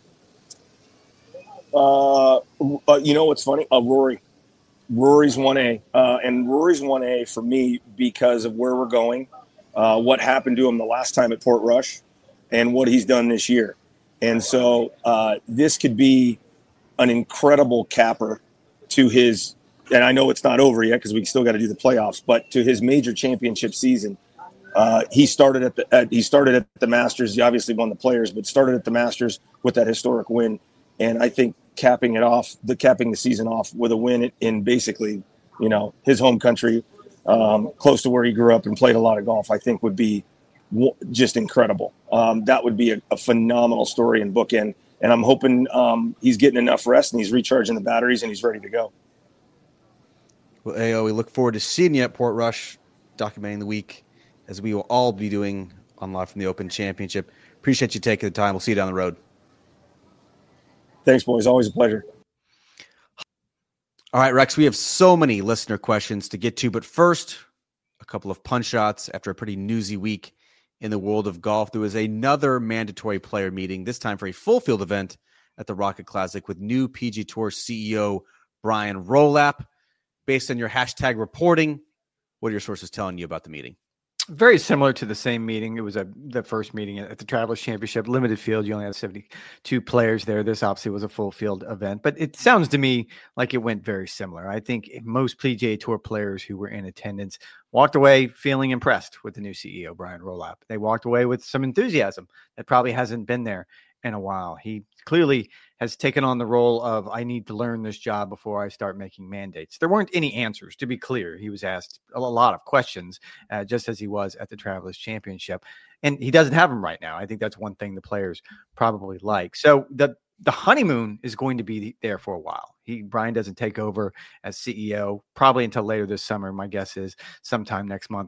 Uh, uh you know what's funny? Uh, Rory. Rory's one A. Uh, and Rory's one A for me because of where we're going, uh, what happened to him the last time at Portrush. And what he's done this year. And so uh, this could be an incredible capper to his, and I know it's not over yet because we still got to do the playoffs, but to his major championship season. Uh, he started at the at, he started at the Masters. He obviously won the Players, but started at the Masters with that historic win. And I think capping it off, the capping the season off with a win in basically, you know, his home country, um, close to where he grew up and played a lot of golf, I think would be just incredible. Um, that would be a, a phenomenal story and bookend. And I'm hoping um, he's getting enough rest and he's recharging the batteries and he's ready to go. Well, A O, we look forward to seeing you at Portrush, documenting the week as we will all be doing on Live from the Open Championship. Appreciate you taking the time. We'll see you down the road. Thanks, boys. Always a pleasure. All right, Rex, we have so many listener questions to get to, but first, a couple of punch shots after a pretty newsy week in the world of golf. There was another mandatory player meeting, this time for a full field event at the Rocket Classic with new P G A Tour C E O Brian Rolap. Based on your hashtag reporting, what are your sources telling you about the meeting? Very similar to the same meeting. It was a the first meeting at the Travelers Championship, limited field. You only had seventy-two players there. This obviously was a full field event, but it sounds to me like it went very similar. I think most P G A Tour players who were in attendance walked away feeling impressed with the new C E O, Brian Rolap. They walked away with some enthusiasm that probably hasn't been there in a while. He clearly has taken on the role of, I need to learn this job before I start making mandates. There weren't any answers, to be clear. He was asked a lot of questions, uh, just as he was at the Travelers Championship. And he doesn't have them right now. I think that's one thing the players probably like. So the the honeymoon is going to be there for a while. He Brian doesn't take over as C E O probably until later this summer. My guess is sometime next month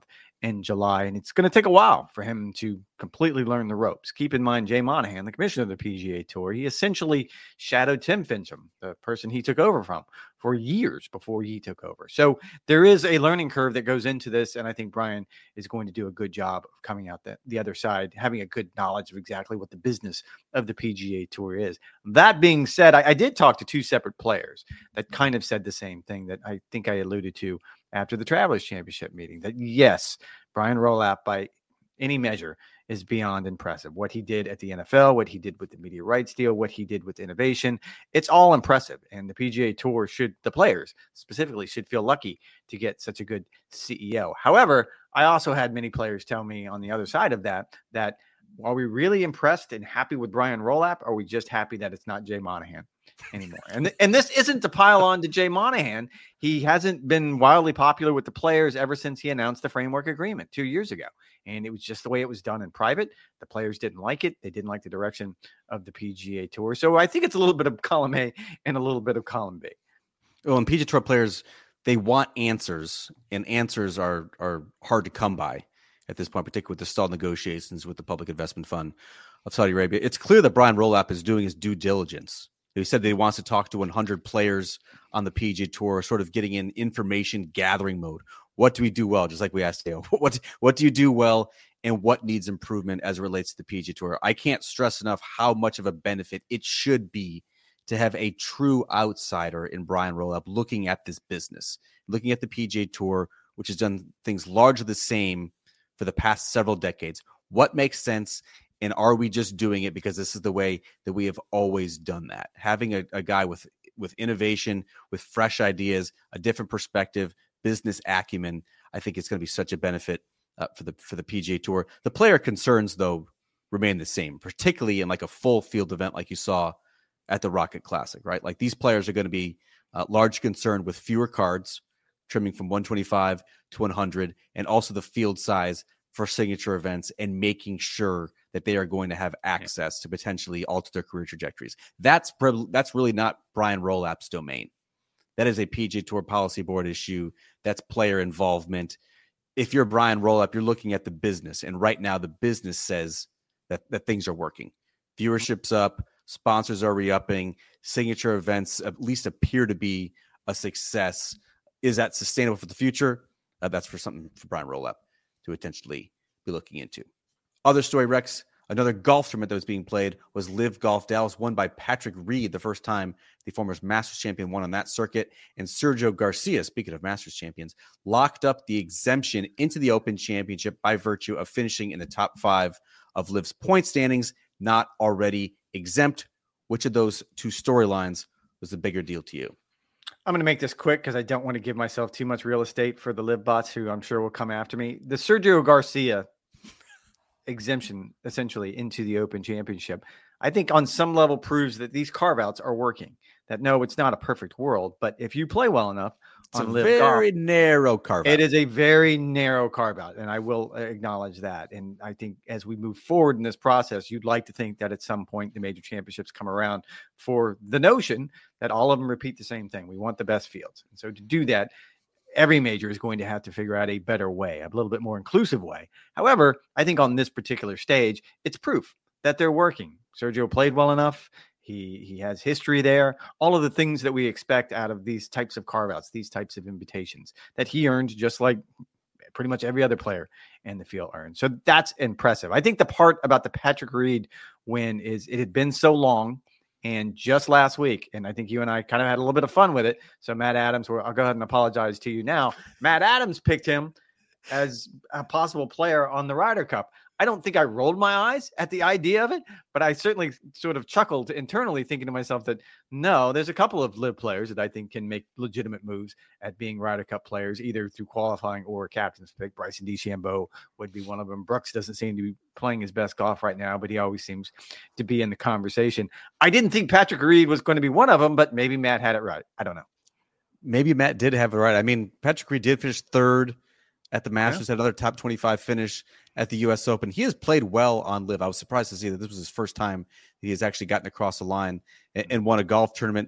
in July, and it's going to take a while for him to completely learn the ropes. Keep in mind, Jay Monahan, the commissioner of the P G A Tour, he essentially shadowed Tim Finchem, the person he took over from, for years before he took over. So there is a learning curve that goes into this, and I think Brian is going to do a good job of coming out the, the other side, having a good knowledge of exactly what the business of the P G A Tour is. That being said, I, I did talk to two separate players that kind of said the same thing that I think I alluded to after the Travelers Championship meeting, that yes, Brian Rolapp, by any measure, is beyond impressive. What he did at the N F L, what he did with the media rights deal, what he did with innovation, it's all impressive. And the P G A Tour should, the players specifically, should feel lucky to get such a good C E O. However, I also had many players tell me on the other side of that, that are we really impressed and happy with Brian Rolapp? Or are we just happy that it's not Jay Monahan anymore? And, th- and this isn't to pile on to Jay Monahan. He hasn't been wildly popular with the players ever since he announced the framework agreement two years ago. And it was just the way it was done in private. The players didn't like it. They didn't like the direction of the P G A Tour. So I think it's a little bit of column A and a little bit of column B. Well, and P G A Tour players, they want answers, and answers are are hard to come by at this point, particularly with the stalled negotiations with the Public Investment Fund of Saudi Arabia. It's clear that Brian Rolapp is doing his due diligence. He said that he wants to talk to one hundred players on the P G A Tour, sort of getting in information gathering mode. What do we do well? Just like we asked Dale, what, what do you do well and what needs improvement as it relates to the P G A Tour? I can't stress enough how much of a benefit it should be to have a true outsider in Brian Rolapp looking at this business, looking at the P G A Tour, which has done things largely the same for the past several decades. What makes sense? And are we just doing it because this is the way that we have always done that? Having a, a guy with, with innovation, with fresh ideas, a different perspective, business acumen, I think it's going to be such a benefit uh, for the for the P G A Tour. The player concerns, though, remain the same, particularly in like a full field event like you saw at the Rocket Classic, right? Like these players are going to be uh, largely concerned with fewer cards, trimming from one twenty-five to one hundred, and also the field size for signature events and making sure that they are going to have access to potentially alter their career trajectories. That's that's really not Brian Rolapp's domain. That is a P G A Tour policy board issue. That's player involvement. If you're Brian Rolapp, you're looking at the business. And right now the business says that, that things are working. Viewership's up, sponsors are re-upping, signature events at least appear to be a success. Is that sustainable for the future? Uh, that's for something for Brian Rolapp to potentially be looking into. Other story, Rex, another golf tournament that was being played was Live Golf Dallas, won by Patrick Reed, the first time the former Masters champion won on that circuit. And Sergio Garcia, speaking of Masters champions, locked up the exemption into the Open Championship by virtue of finishing in the top five of Liv's point standings, not already exempt. Which of those two storylines was the bigger deal to you? I'm going to make this quick because I don't want to give myself too much real estate for the Live bots who I'm sure will come after me. The Sergio Garcia exemption essentially into the Open Championship, I think on some level proves that these carve outs are working. That no, it's not a perfect world, but if you play well enough it's on a Live very Golf, narrow carve out. It is a very narrow carve out, and I will acknowledge that. And I think as we move forward in this process, you'd like to think that at some point the major championships come around for the notion that all of them repeat the same thing. We want the best fields. And so to do that, every major is going to have to figure out a better way, a little bit more inclusive way. However, I think on this particular stage, it's proof that they're working. Sergio played well enough. He he has history there. All of the things that we expect out of these types of carve-outs, these types of invitations that he earned, just like pretty much every other player in the field earned. So that's impressive. I think the part about the Patrick Reed win is it had been so long. And just last week, and I think you and I kind of had a little bit of fun with it. So Matt Adams, I'll go ahead and apologize to you now. Matt Adams picked him as a possible player on the Ryder Cup. I don't think I rolled my eyes at the idea of it, but I certainly sort of chuckled internally thinking to myself that no, there's a couple of Live players that I think can make legitimate moves at being Ryder Cup players, either through qualifying or captain's pick. Bryson DeChambeau would be one of them. Brooks doesn't seem to be playing his best golf right now, but he always seems to be in the conversation. I didn't think Patrick Reed was going to be one of them, but maybe Matt had it right. I don't know. Maybe Matt did have it right. I mean, Patrick Reed did finish third at the Masters, yeah. Had another top twenty-five finish at the U S Open. He has played well on Live. I was surprised to see that this was his first time he has actually gotten across the line and, and won a golf tournament.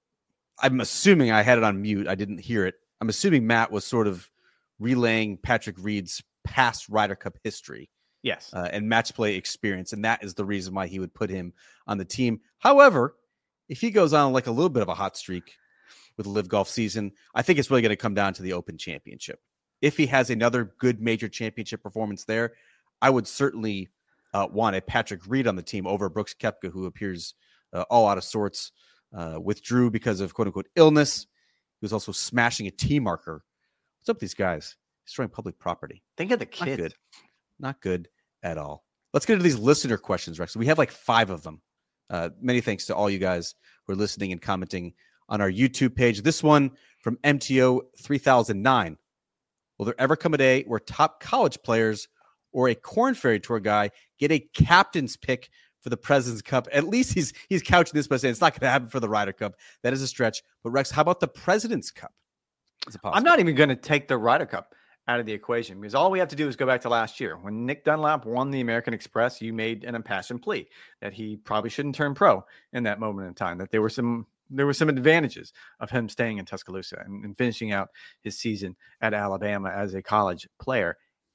I'm assuming I had it on mute. I didn't hear it. I'm assuming Matt was sort of relaying Patrick Reed's past Ryder Cup history. Yes. Uh, and match play experience. And that is the reason why he would put him on the team. However, if he goes on like a little bit of a hot streak with the Live Golf season, I think it's really going to come down to the Open Championship. If he has another good major championship performance there, I would certainly uh, want a Patrick Reed on the team over Brooks Koepka, who appears uh, all out of sorts, uh, withdrew because of quote unquote illness. He was also smashing a tee marker. What's up with these guys? Destroying public property. Think of the Not kids. good. Not good at all. Let's get into these listener questions, Rex. We have like five of them. Uh, many thanks to all you guys who are listening and commenting on our YouTube page. This one from M T O three thousand nine. Will there ever come a day where top college players or a Korn Ferry Tour guy get a captain's pick for the President's Cup? At least he's he's couching this by saying it's not going to happen for the Ryder Cup. That is a stretch. But Rex, how about the President's Cup? Is it possible? I'm not even going to take the Ryder Cup out of the equation, because all we have to do is go back to last year when Nick Dunlap won the American Express. You made an impassioned plea that he probably shouldn't turn pro in that moment in time, that there were some there were some advantages of him staying in Tuscaloosa and, and finishing out his season at Alabama as a college player.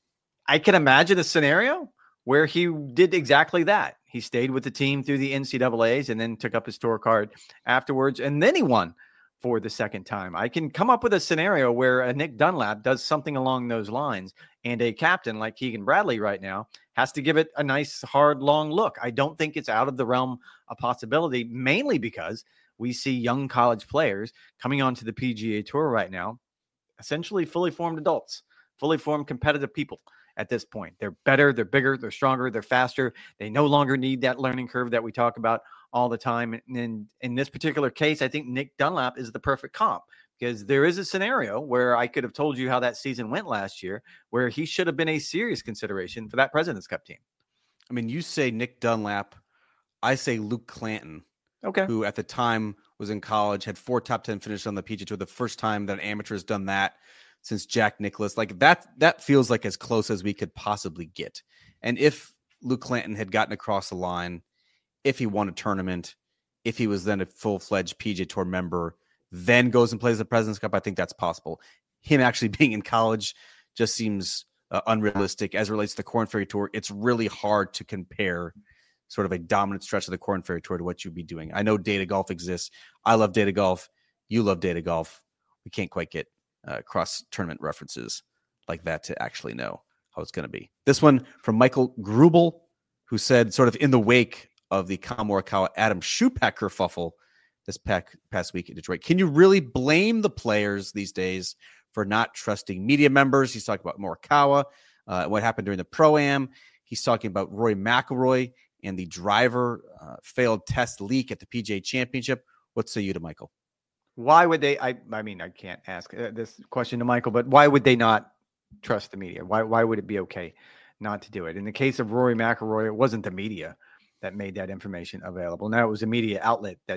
I can imagine a scenario where he did exactly that. He stayed with the team through the N C double A's and then took up his tour card afterwards, and then he won for the second time. I can come up with a scenario where a Nick Dunlap does something along those lines, and a captain like Keegan Bradley right now has to give it a nice, hard, long look. I don't think it's out of the realm of possibility, mainly because we see young college players coming onto the P G A Tour right now, essentially fully formed adults, fully formed competitive people at this point. They're better, they're bigger, they're stronger, they're faster. They no longer need that learning curve that we talk about all the time. And in, in this particular case, I think Nick Dunlap is the perfect comp, because there is a scenario where I could have told you how that season went last year, where he should have been a serious consideration for that President's Cup team. I mean, you say Nick Dunlap, I say Luke Clanton, okay, who at the time was in college, had four top ten finishes on the P G A Tour, the first time that an amateur has done that since Jack Nicklaus. Like that, that feels like as close as we could possibly get. And if Luke Clanton had gotten across the line, if he won a tournament, if he was then a full-fledged P G A Tour member, then goes and plays the President's Cup, I think that's possible. Him actually being in college just seems uh, unrealistic as it relates to the Korn Ferry Tour. It's really hard to compare sort of a dominant stretch of the Korn Ferry Tour to what you'd be doing. I know Data Golf exists. I love Data Golf. You love Data Golf. We can't quite get uh, cross-tournament references like that to actually know how it's going to be. This one from Michael Grubel, who said sort of in the wake of the Collin Morikawa Adam Schupak kerfuffle this pack, past week in Detroit, can you really blame the players these days for not trusting media members? He's talking about Morikawa, uh, what happened during the Pro-Am. He's talking about Rory McIlroy and the driver uh, failed test leak at the P G A Championship. What say you to Michael? Why would they? I, I mean, I can't ask uh, this question to Michael, but why would they not trust the media? Why, why would it be okay not to do it? In the case of Rory McIlroy, it wasn't the media that made that information available. Now it was a media outlet that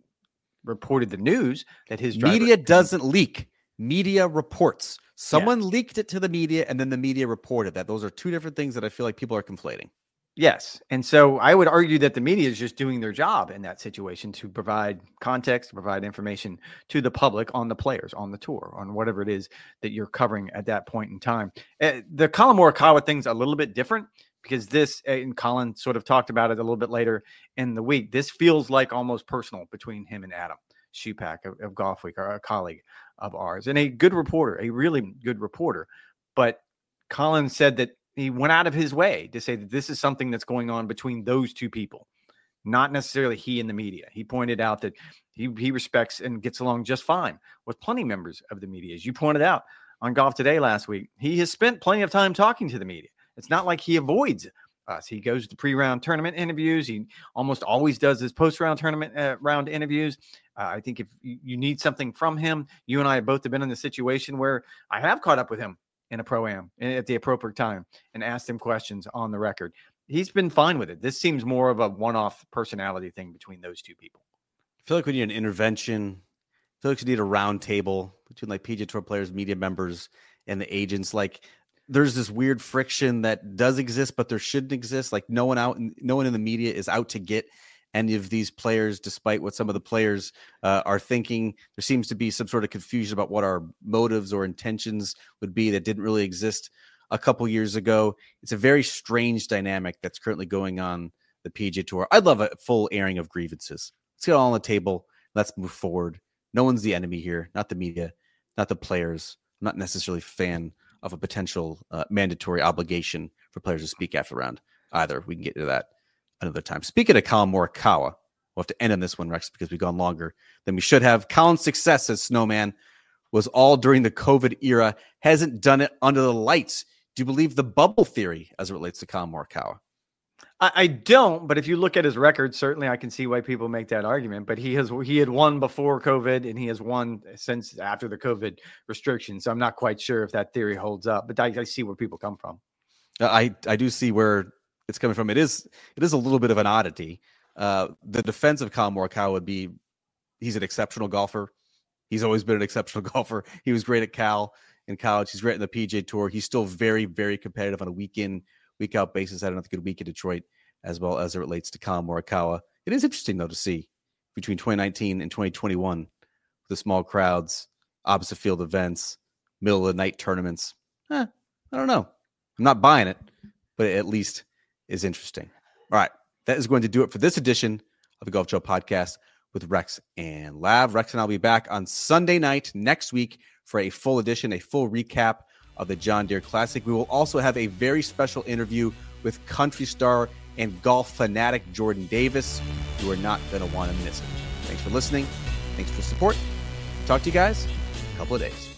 reported the news that his driver- media doesn't leak. Media reports. Someone yeah. leaked it to the media, and then the media reported that. Those are two different things that I feel like people are conflating. Yes. And so I would argue that the media is just doing their job in that situation to provide context, to provide information to the public on the players, on the tour, on whatever it is that you're covering at that point in time. Uh, the Collin Morikawa thing's a little bit different, because this, and Colin sort of talked about it a little bit later in the week, this feels like almost personal between him and Adam Schupak of, of Golf Week, or a colleague of ours, and a good reporter, a really good reporter. But Colin said that he went out of his way to say that this is something that's going on between those two people, not necessarily he and the media. He pointed out that he, he respects and gets along just fine with plenty of members of the media. As you pointed out on Golf Today last week, he has spent plenty of time talking to the media. It's not like he avoids us. He goes to pre-round tournament interviews. He almost always does his post-round tournament uh, round interviews. Uh, I think if you need something from him, you and I have both have been in the situation where I have caught up with him in a pro-am at the appropriate time and asked him questions on the record. He's been fine with it. This seems more of a one-off personality thing between those two people. I feel like we need an intervention. I feel like we need a round table between like P G A Tour players, media members, and the agents. Like there's this weird friction that does exist, but there shouldn't exist. Like no one out, no one in the media is out to get any of these players, despite what some of the players uh, are thinking. There seems to be some sort of confusion about what our motives or intentions would be that didn't really exist a couple years ago. It's a very strange dynamic that's currently going on the P G A Tour. I'd love a full airing of grievances. Let's get it all on the table. Let's move forward. No one's the enemy here, not the media, not the players. I'm not necessarily a fan of a potential uh, mandatory obligation for players to speak after round either. We can get into that another time. Speaking of Collin Morikawa, we'll have to end on this one, Rex, because we've gone longer than we should have. Collin's success as Snowman was all during the COVID era. Hasn't done it under the lights. Do you believe the bubble theory as it relates to Collin Morikawa? I, I don't, but if you look at his record, certainly I can see why people make that argument. But he has he had won before COVID, and he has won since after the COVID restrictions. So I'm not quite sure if that theory holds up. But I, I see where people come from. I I do see where it's coming from. It is it is a little bit of an oddity. Uh, the defense of Collin Morikawa would be he's an exceptional golfer. He's always been an exceptional golfer. He was great at Cal in college. He's great in the P G A Tour. He's still very, very competitive on a week in, week out basis. Had another good week in Detroit as well as it relates to Collin Morikawa. It is interesting, though, to see between twenty nineteen and twenty twenty-one, the small crowds, opposite field events, middle of the night tournaments. Eh, I don't know. I'm not buying it, but it at least is interesting. All right. That is going to do it for this edition of the Golf Joe Podcast with Rex and Lav. Rex and I'll be back on Sunday night next week for a full edition, a full recap of the John Deere Classic. We will also have a very special interview with country star and golf fanatic Jordan Davis. You are not going to want to miss it. Thanks for listening. Thanks for support. Talk to you guys in a couple of days.